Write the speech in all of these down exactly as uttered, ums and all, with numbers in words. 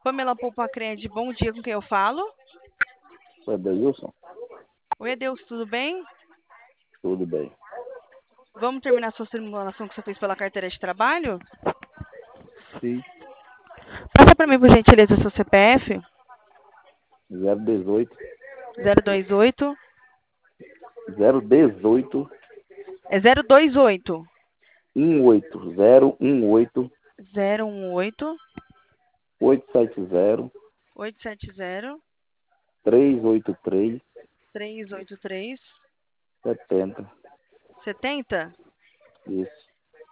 Pamela Poupacred, bom dia, com quem eu falo? O Edeilson? Oi, Adeus, tudo bem? Tudo bem. Vamos terminar sua simulação que você fez pela carteira de trabalho? Sim. Passa para mim, por gentileza, seu C P F. zero dezoito. zero dois oito. zero dezoito. É zero dois oito. um oito. zero um oito. zero um oito. oito sete zero. oito sete zero. três oito três. três oito três. setenta. setenta. Isso.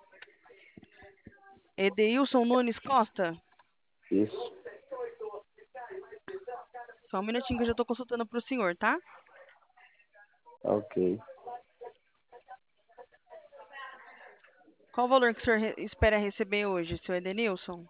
Edeilson Nunes Costa. Isso. Só um minutinho que eu já estou consultando para o senhor, tá? Ok. Qual o valor que o senhor re- espera receber hoje, seu Edenilson?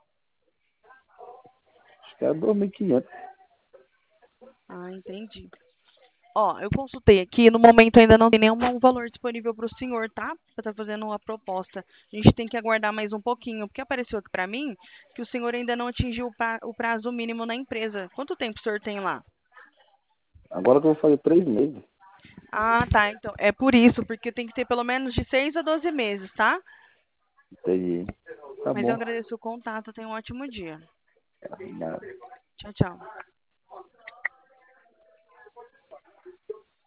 Acho que é dois mil e quinhentos. Ah, entendi. Ó, eu consultei aqui, no momento ainda não tem nenhum valor disponível para o senhor, tá? Para estar fazendo uma proposta. A gente tem que aguardar mais um pouquinho, porque apareceu aqui para mim que o senhor ainda não atingiu o pra- o prazo mínimo na empresa. Quanto tempo o senhor tem lá? Agora que eu vou fazer três meses. Ah, tá. Então, é por isso, porque tem que ter pelo menos de seis a doze meses, tá? Entendi. Tá Mas eu bom. agradeço o contato. Tenha um ótimo dia. Tá, nada. Tchau, tchau.